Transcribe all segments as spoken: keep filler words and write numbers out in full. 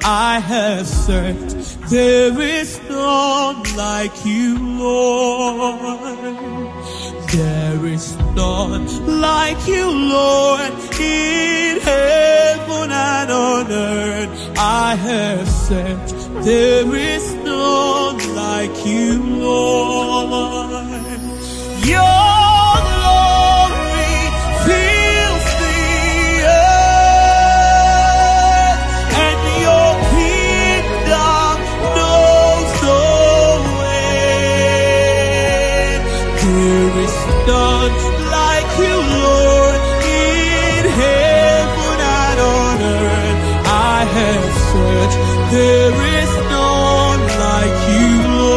I have searched. There is none like you, Lord. There is none like you, Lord. In heaven and on earth, I have searched. There is none like you, Lord. Your glory fills the earth, and your kingdom knows no end. There is none like you, Lord, in heaven and on earth. I have searched. There is none like you,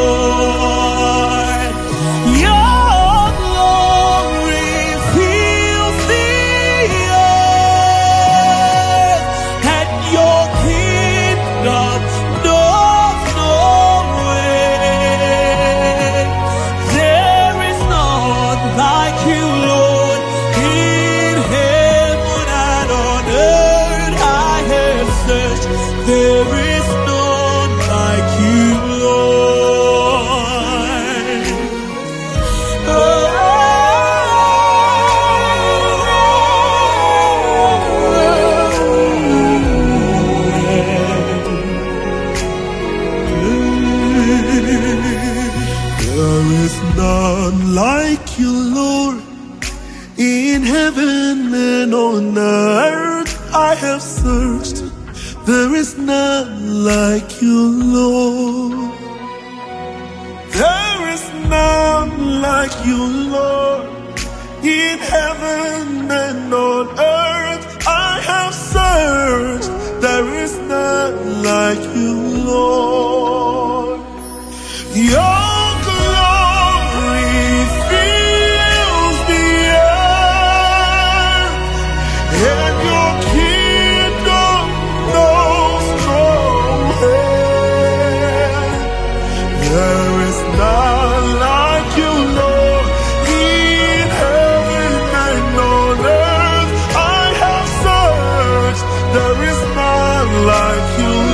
Lord. Your glory fills the earth, and your kingdom knows no end. There is none like you, Lord, in heaven and on earth. I have searched. There is none like you, Lord. Oh, there is none like you, Lord, in heaven and on earth. I have searched. There is none like you, Lord. There is none like you, Lord. In heaven and on earth, I have searched. There is none like you, Lord. Your glory fills the earth, and your kingdom knows no end. There is none like you, Lord, in heaven and on earth. I have searched. There is none like you,